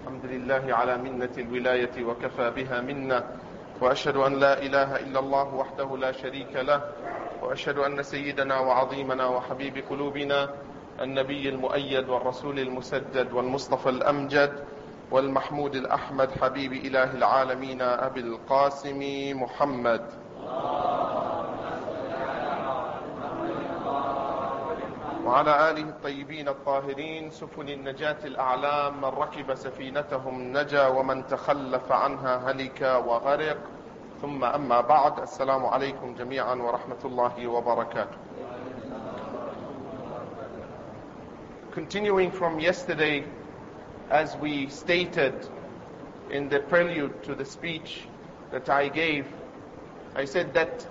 الحمد لله على منة الولاية وكفى بها منا، وأشهد أن لا إله إلا الله وحده لا شريك له، وأشهد أن سيدنا وعظيمنا وحبيب قلوبنا النبي المؤيد والرسول المسدد والمصطفى الأمجد والمحمود الأحمد حبيب إله العالمين أبي القاسم محمد وعلى آله الطيبين الطاهرين سفن النجاة الأعلام، من ركب سفينتهم نجا ومن تخلف عنها هلك وغرق. ثم أما بعد، السلام عليكم جميعا ورحمة الله وبركاته. Continuing from yesterday, as we stated in the prelude to the speech that I gave, I said that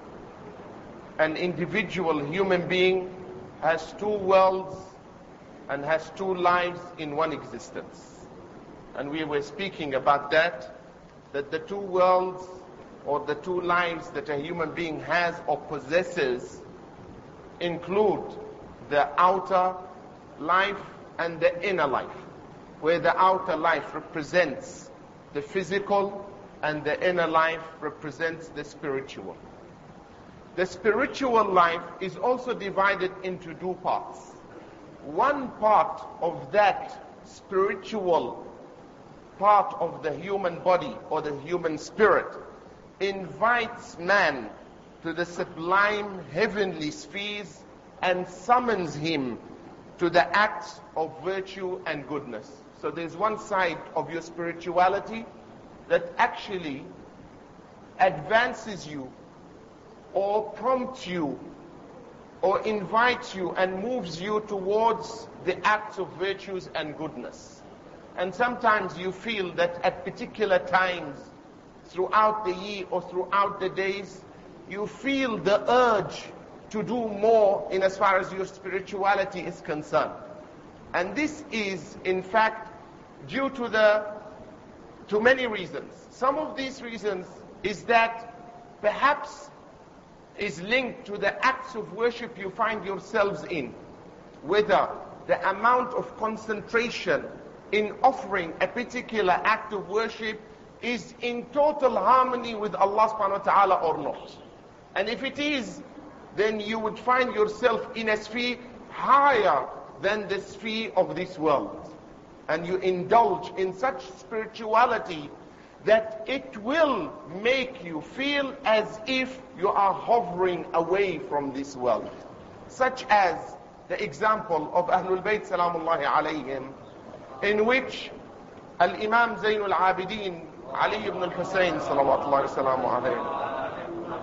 an individual human being has two worlds and has two lives in one existence. And we were speaking about that the two worlds or the two lives that a human being has or possesses include the outer life and the inner life, where the outer life represents the physical and the inner life represents the spiritual. The spiritual life is also divided into two parts. One part of that spiritual part of the human body or the human spirit invites man to the sublime heavenly spheres and summons him to the acts of virtue and goodness. So there's one side of your spirituality that actually advances you or prompts you or invites you and moves you towards the acts of virtues and goodness. And sometimes you feel that at particular times throughout the year or throughout the days, you feel the urge to do more in as far as your spirituality is concerned. And this is in fact due to many reasons. Some of these reasons is that perhaps is linked to the acts of worship you find yourselves in, whether the amount of concentration in offering a particular act of worship is in total harmony with Allah subhanahu wa ta'ala or not. And if it is, then you would find yourself in a sphere higher than the sphere of this world. And you indulge in such spirituality that it will make you feel as if you are hovering away from this world. Such as the example of Ahlul Bayt Salamullahi alayhim, in which Al-Imam Zainul Abidin Ali ibn al-Husayn Salawatullahi Salamu alayhi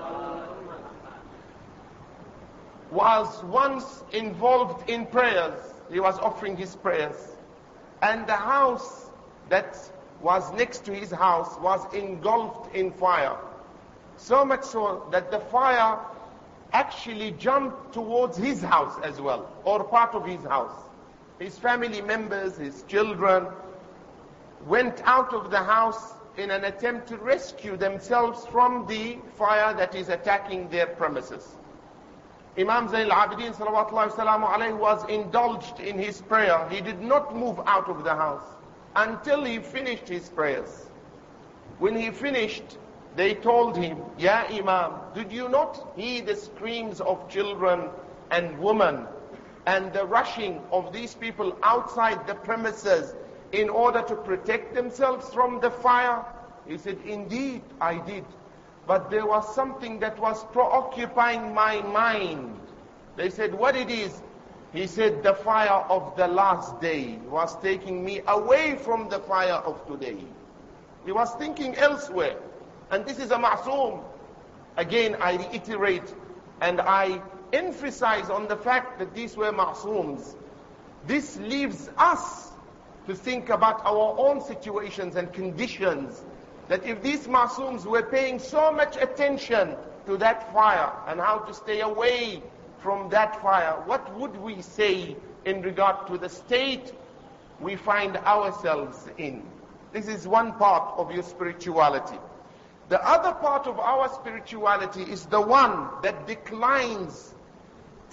was once involved in prayers. He was offering his prayers, and the house that was next to his house was engulfed in fire. So much so that the fire actually jumped towards his house as well, or part of his house. His family members, his children, went out of the house in an attempt to rescue themselves from the fire that is attacking their premises. Imam Zayn al-Abidin salawatullahi wasalamu alayhi was indulged in his prayer. He did not move out of the house until he finished his prayers. When he finished, they told him, "Ya Imam, did you not hear the screams of children and women and the rushing of these people outside the premises in order to protect themselves from the fire?" He said, "Indeed, I did. But there was something that was preoccupying my mind." They said, "What it is?" He said, "The fire of the last day was taking me away from the fire of today." He was thinking elsewhere. And this is a ma'soom. Again, I reiterate and I emphasize on the fact that these were ma'sooms. This leaves us to think about our own situations and conditions, that if these ma'sooms were paying so much attention to that fire and how to stay away from that fire, what would we say in regard to the state we find ourselves in? This is one part of your spirituality. The other part of our spirituality is the one that declines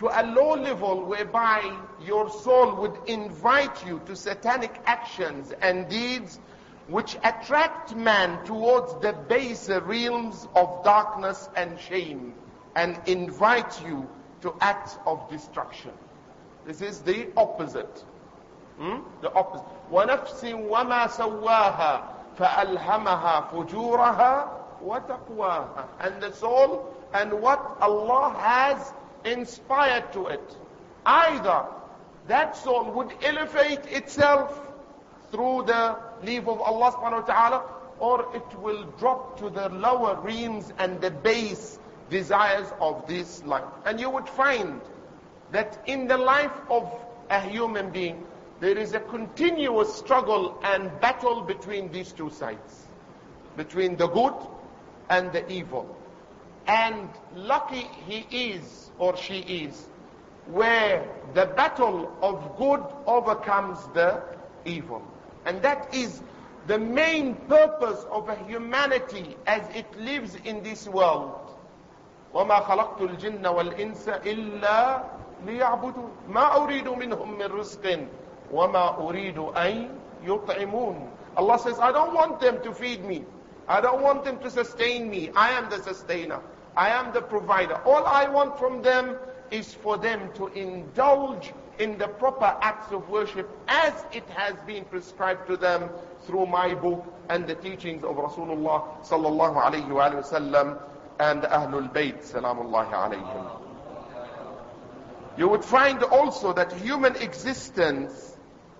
to a low level whereby your soul would invite you to satanic actions and deeds which attract man towards the baser realms of darkness and shame and invite you to acts of destruction. This is the opposite. The opposite. وَنَفْسٍ وَمَا سَوَّاهَا فَأَلْهَمَهَا فُجُورَهَا وَتَقْوَاهَا. And the soul and what Allah has inspired to it. Either that soul would elevate itself through the leave of Allah subhanahu wa ta'ala, or it will drop to the lower realms and the base desires of this life. And you would find that in the life of a human being, there is a continuous struggle and battle between these two sides, between the good and the evil. And lucky he is or she is where the battle of good overcomes the evil. And that is the main purpose of a humanity as it lives in this world. وَمَا خَلَقْتُ الْجِنَّ وَالْإِنسَ إِلَّا لِيَعْبُدُونَ مَا أُرِيدُ مِنْهُمْ مِنْ رِزْقٍ وَمَا أُرِيدُ أَنْ يُطْعِمُونَ. Allah says, I don't want them to feed me. I don't want them to sustain me. I am the sustainer. I am the provider. All I want from them is for them to indulge in the proper acts of worship as it has been prescribed to them through my book and the teachings of Rasulullah sallallahu alayhi wa sallam and Ahlul Bayt salamullahi alayhim. You would find also that human existence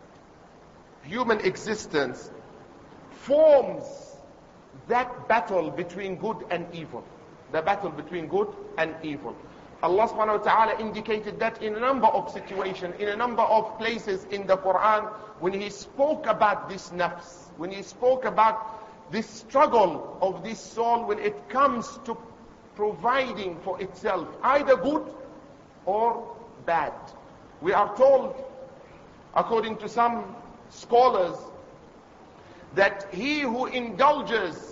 forms that battle between good and evil. The battle between good and evil. Allah subhanahu wa ta'ala indicated that in a number of situations, in a number of places in the Quran, when He spoke about this nafs, when He spoke about this struggle of this soul when it comes to providing for itself, either good or bad. We are told, according to some scholars, that he who indulges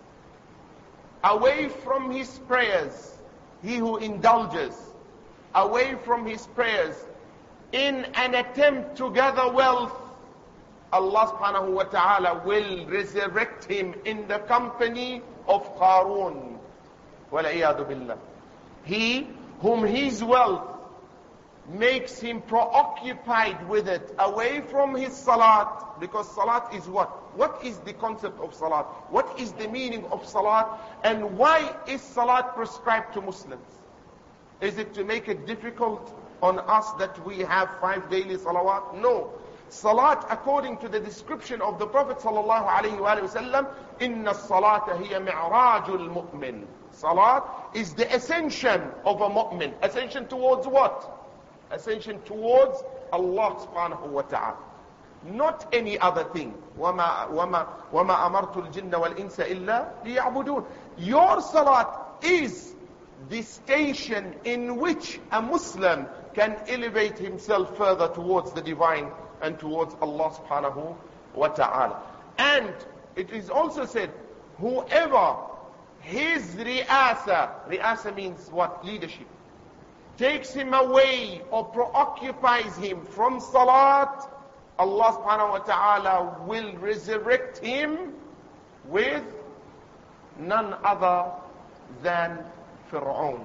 away from his prayers, he who indulges away from his prayers in an attempt to gather wealth, Allah subhanahu wa ta'ala will resurrect him in the company of Qarun. وَالْعِيَاذُ بِاللَّهِ. He whom his wealth makes him preoccupied with it, away from his salat, because salat is what? What is the concept of salat? What is the meaning of salat? And why is salat prescribed to Muslims? Is it to make it difficult on us that we have 5 daily salawat? No. Salat, according to the description of the Prophet sallallahu alaihi wasallam, inna salata hiya mi'rajul mu'min. Salat is the ascension of a mu'min. Ascension towards what? Ascension towards Allah subhanahu wa ta'ala. Not any other thing. وَمَا أَمَرْتُ الْجِنَّ وَالْإِنسَ إِلَّا لِيَعْبُدُونَ. Your salat is the station in which a Muslim can elevate himself further towards the divine and towards Allah subhanahu wa ta'ala. And it is also said, whoever his ri'asa means what? Leadership. Takes him away or preoccupies him from salat, Allah subhanahu wa ta'ala will resurrect him with none other than Fir'aun.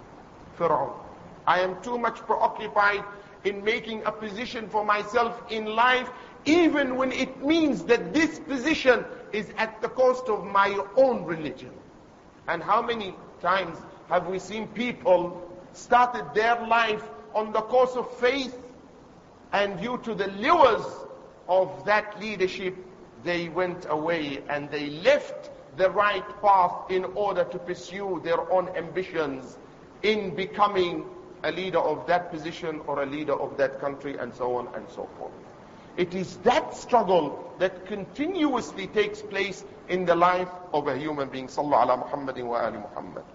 I am too much preoccupied in making a position for myself in life, even when it means that this position is at the cost of my own religion. And how many times have we seen people started their life on the course of faith, and due to the lures of that leadership, they went away and they left the right path in order to pursue their own ambitions in becoming a leader of that position or a leader of that country, and so on and so forth. It is that struggle that continuously takes place in the life of a human being. Sallu ala Muhammadin wa ali Muhammad.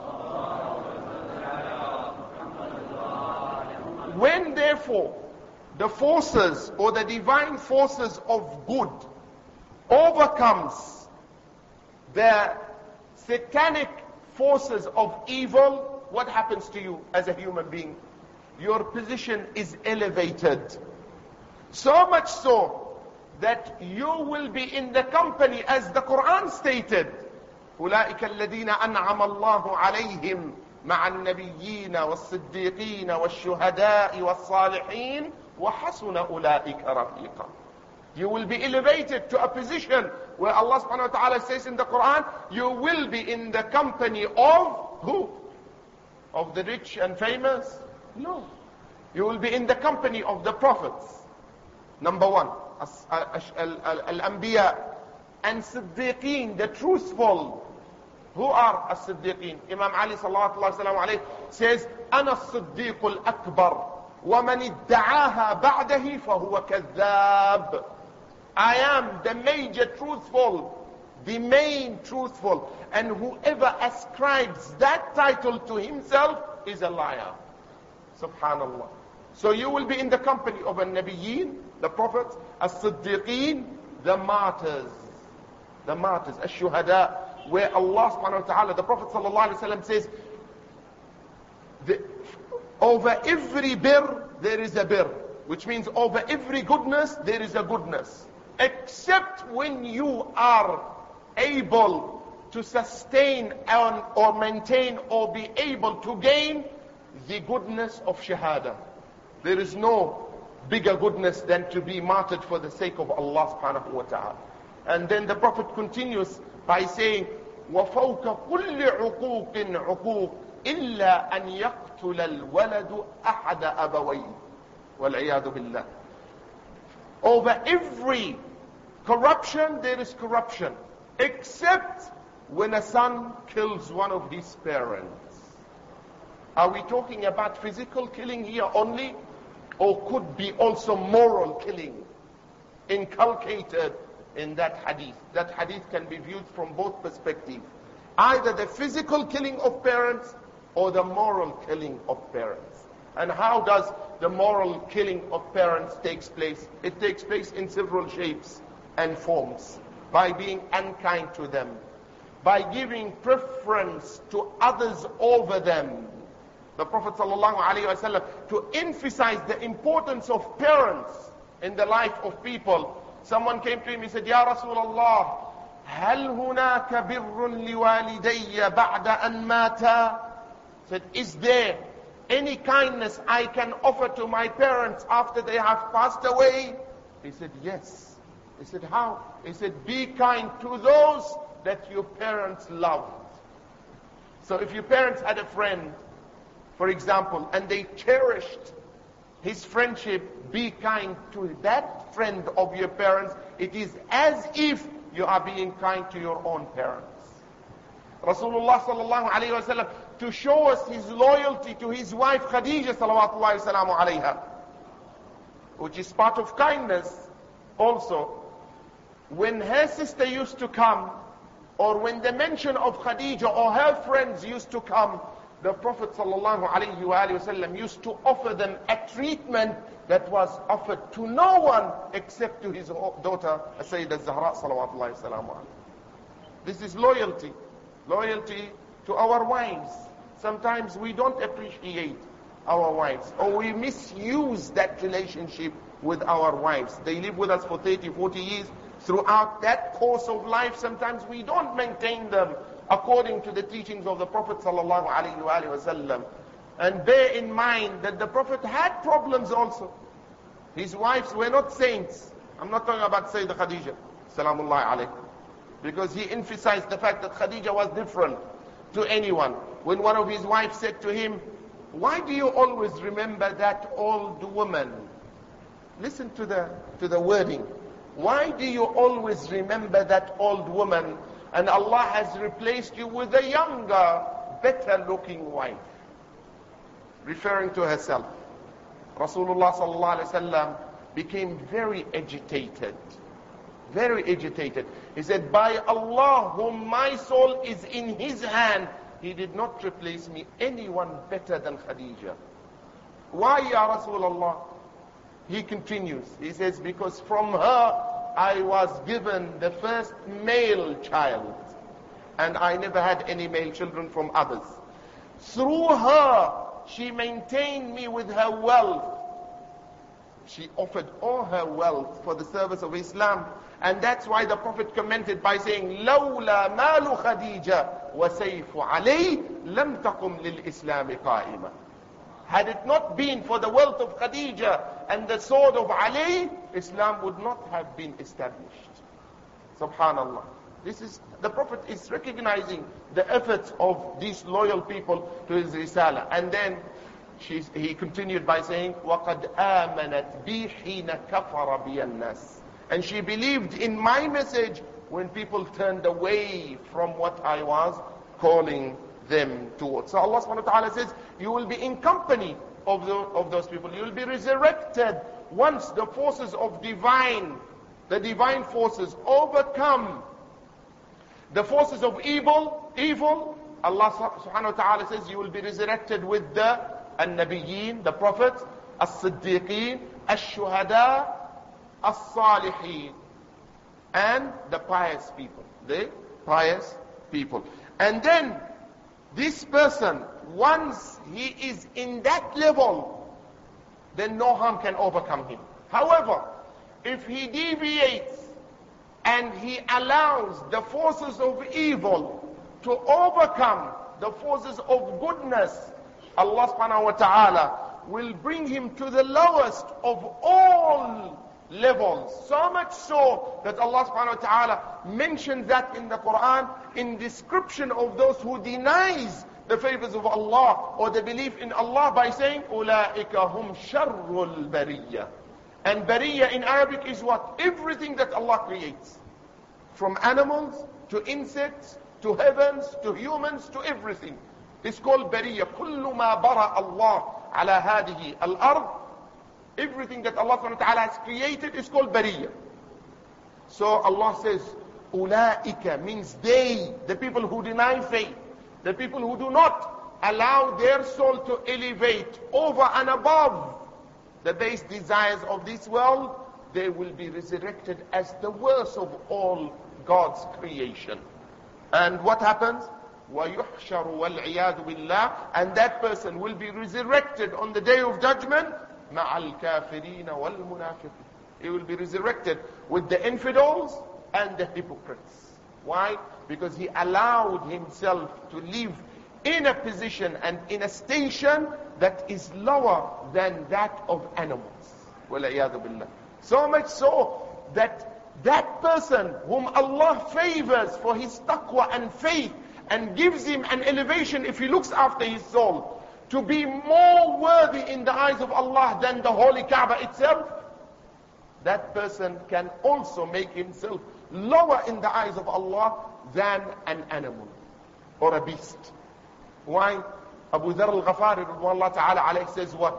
When therefore the forces or the divine forces of good overcomes the satanic forces of evil, what happens to you as a human being? your position is elevated. So much so that you will be in the company, as the Quran stated, أولئك الذين أنعم الله عليهم مع النبيين والصديقين والشهداء والصالحين وحسن أولئك رفيقا. You will be elevated to a position where Allah subhanahu wa ta'ala says in the Quran, you will be in the company of who? Of the rich and famous? No. You will be in the company of the prophets. Number one, Al-Anbiya and Siddiqeen, the truthful. Who are as-Siddiqeen? Imam Ali sallallahu alayhi says, أنا الصديق الأكبر ومن ادعاها بعده فهو كذاب. I am the major truthful, the main truthful, and whoever ascribes that title to himself is a liar. Subhanallah. So you will be in the company of an-Nabiyyin, the prophets, as-Siddiqeen, the martyrs, as-Shuhada, where Allah subhanahu wa ta'ala, the Prophet sallallahu alaihi wasallam says, over every bir there is a bir, which means over every goodness there is a goodness, except when you are able to sustain or maintain or be able to gain the goodness of shahada. There is no bigger goodness than to be martyred for the sake of Allah subhanahu wa ta'ala. And then the Prophet continues by saying, وَفَوْكَ كُلِّ عُقُوقٍ عُقُوقٍ إِلَّا أَنْ يَقْتُلَ الْوَلَدُ أَحَدَ أَبَوَيْهِ وَالْعِيَاذُ بِاللَّهِ. Over every corruption there is corruption, except when a son kills one of his parents. Are we talking about physical killing here only? Or could be also moral killing inculcated in that hadith? That hadith can be viewed from both perspectives. Either the physical killing of parents or the moral killing of parents. And how does the moral killing of parents takes place? It takes place in several shapes and forms. By being unkind to them, by giving preference to others over them. The Prophet ﷺ, to emphasize the importance of parents in the life of people, someone came to him, he said, Ya Rasulullah, هل هناك بر لوالدي بعد أن ماتا? Said, is there any kindness I can offer to my parents after they have passed away? He said, yes. He said, how? He said, be kind to those that your parents loved. So if your parents had a friend, for example, and they cherished his friendship, be kind to that friend of your parents. It is as if you are being kind to your own parents. Rasulullah sallallahu alayhi wa sallam, to show us his loyalty to his wife Khadija sallallahu alayha, which is part of kindness also, when her sister used to come, or when the mention of Khadija or her friends used to come, the Prophet sallallahu alayhi wa sallam used to offer them a treatment that was offered to no one except to his daughter Sayyidah Zahra sallallahu alayhi wa sallam. This is loyalty. Loyalty to our wives. Sometimes we don't appreciate our wives, or we misuse that relationship with our wives. They live with us for 30, 40 years. Throughout that course of life, sometimes we don't maintain them according to the teachings of the Prophet sallallahu alaihi wasallam. And bear in mind that the Prophet had problems also. His wives were not saints. I'm not talking about Sayyidah Khadija, salamullahi alayhi, because he emphasized the fact that Khadija was different to anyone. When one of his wives said to him, why do you always remember that old woman? Listen to the wording. Why do you always remember that old woman, and Allah has replaced you with a younger, better looking wife? Referring to herself. Rasulullah sallallahu alaihi wasallam became very agitated. Very agitated. He said, by Allah, whom my soul is in his hand, he did not replace me anyone better than Khadija. Why, Ya Rasulullah? He continues. He says, because from her I was given the first male child, and I never had any male children from others. Through her, she maintained me with her wealth. She offered all her wealth for the service of Islam. And that's why the Prophet commented by saying, لولا مال خديجة وسيف علي لم تقم للإسلام قائمة. Had it not been for the wealth of Khadija and the sword of Ali, Islam would not have been established. Subhanallah. The Prophet is recognizing the efforts of these loyal people to his risala. And then he continued by saying, وَقَدْ آمَنَتْ بِي حِينَ كَفَرَ بِيَ النَّاسِ. And she believed in my message when people turned away from what I was calling them towards. So Allah subhanahu wa ta'ala says, you will be in company of those people. You will be resurrected once the forces of the divine forces overcome the forces of evil. Allah subhanahu wa ta'ala says, you will be resurrected with the An-Nabiyyin, the prophets, As-Siddiqeen, Ash-Shuhada, As-Salihin, and the pious people. And then this person, once he is in that level, then no harm can overcome him. However, if he deviates and he allows the forces of evil to overcome the forces of goodness, Allah subhanahu wa ta'ala will bring him to the lowest of all levels. So much so that Allah subhanahu wa ta'ala mentions that in the Quran in description of those who denies the favors of Allah or the belief in Allah by saying, أُولَٰئِكَ هُمْ شَرُّ الْبَرِيَّةِ. And bariyah in Arabic is what? Everything that Allah creates. From animals to insects to heavens to humans to everything. It's called bariyah. كُلُّ مَا بَرَأَ اللَّهُ عَلَى هَذِهِ الْأَرْضِ. Everything that Allah subhanahu wa ta'ala has created is called bariyah. So Allah says, أُولَٰئِكَ means they, the people who deny faith, the people who do not allow their soul to elevate over and above the base desires of this world, they will be resurrected as the worst of all God's creation. And what happens? وَيُحْشَرُ وَالْعِيَاذُ بِاللَّهِ. And that person will be resurrected on the day of judgment مَعَ الْكَافِرِينَ وَالْمُنَافِقِينَ. He will be resurrected with the infidels and the hypocrites. Why? Because he allowed himself to live in a position and in a station that is lower than that of animals. وَالْعِيَاذُ بِاللَّهِ. So much so that person whom Allah favors for his taqwa and faith and gives him an elevation if he looks after his soul, to be more worthy in the eyes of Allah than the holy Kaaba itself, that person can also make himself lower in the eyes of Allah than an animal or a beast. Why? Abu Dharr al-Ghafari radiyallahu ta'ala alayhi says what?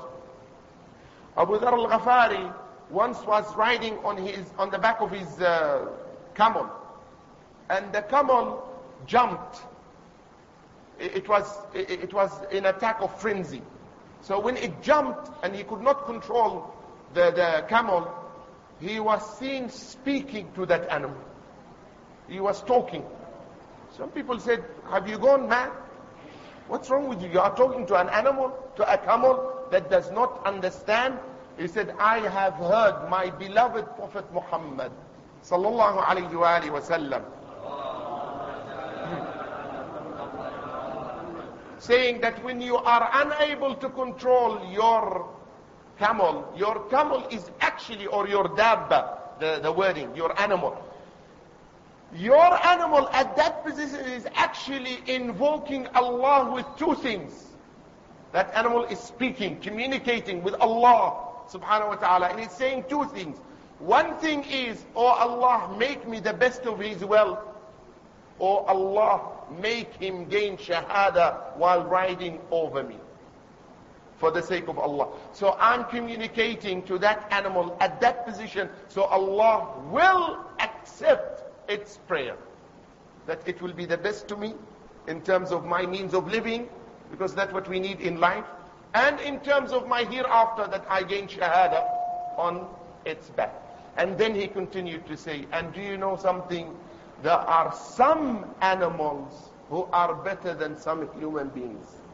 Abu Dharr al-Ghafari once was riding on the back of his camel, and the camel jumped. It was in attack of frenzy. So when it jumped and he could not control the camel, he was seen speaking to that animal. He was talking. Some people said, have you gone mad? What's wrong with you? You are talking to an animal, to a camel that does not understand. He said, I have heard my beloved Prophet Muhammad sallallahu alayhi wa sallam saying that when you are unable to control your camel is actually, or your dabba, the wording, your animal. Your animal at that position is actually invoking Allah with two things. That animal is speaking, communicating with Allah subhanahu wa ta'ala, and it's saying two things. One thing is, oh Allah, make me the best of his wealth. Oh Allah, make him gain shahada while riding over me, for the sake of Allah. So I'm communicating to that animal at that position, so Allah will accept its prayer, that it will be the best to me in terms of my means of living, because that's what we need in life, and in terms of my hereafter, that I gain shahada on its back. And then he continued to say, and do you know something? There are some animals who are better than some human beings.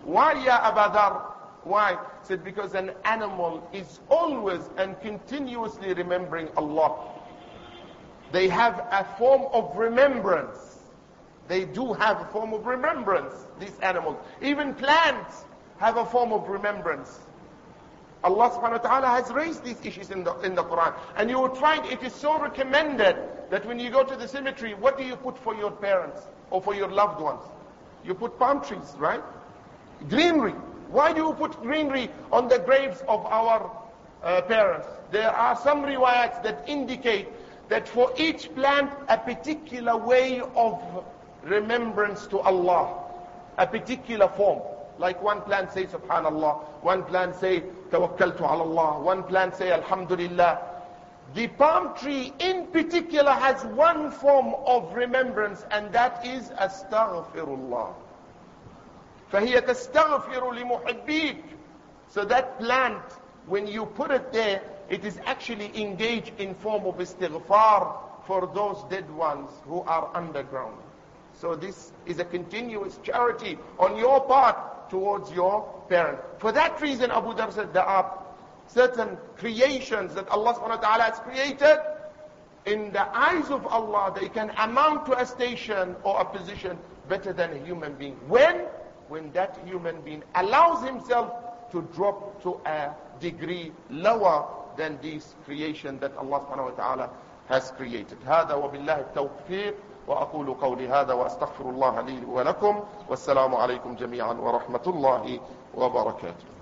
Why, ya Aba Dharr? Why? He said, because an animal is always and continuously remembering Allah. They have a form of remembrance. They do have a form of remembrance, these animals. Even plants have a form of remembrance. Allah subhanahu wa ta'ala has raised these issues in the Quran. And you will find it is so recommended that when you go to the cemetery, what do you put for your parents or for your loved ones? You put palm trees, right? Greenery. Why do you put greenery on the graves of our parents? There are some riwayats that indicate that for each plant, a particular way of remembrance to Allah, a particular form. Like one plant say Subhanallah, one plant say Tawakkaltu ala Allah, one plant say Alhamdulillah. The palm tree in particular has one form of remembrance, and that is Astaghfirullah. فَهِيَ تَسْتَغْفِرُ لِمُحِبِّيكَ. So that plant, when you put it there, it is actually engaged in form of istighfar for those dead ones who are underground. So this is a continuous charity on your part towards your parent. For that reason, Abu Dharr said, there are certain creations that Allah subhanahu wa ta'ala has created. In the eyes of Allah, they can amount to a station or a position better than a human being. When that human being allows himself to drop to a degree lower than this creation that Allah subhanahu wa ta'ala has created. هذا وبالله التوفيق وأقول قولي هذا وأستغفر الله لي ولكم والسلام عليكم جميعا ورحمة الله وبركاته.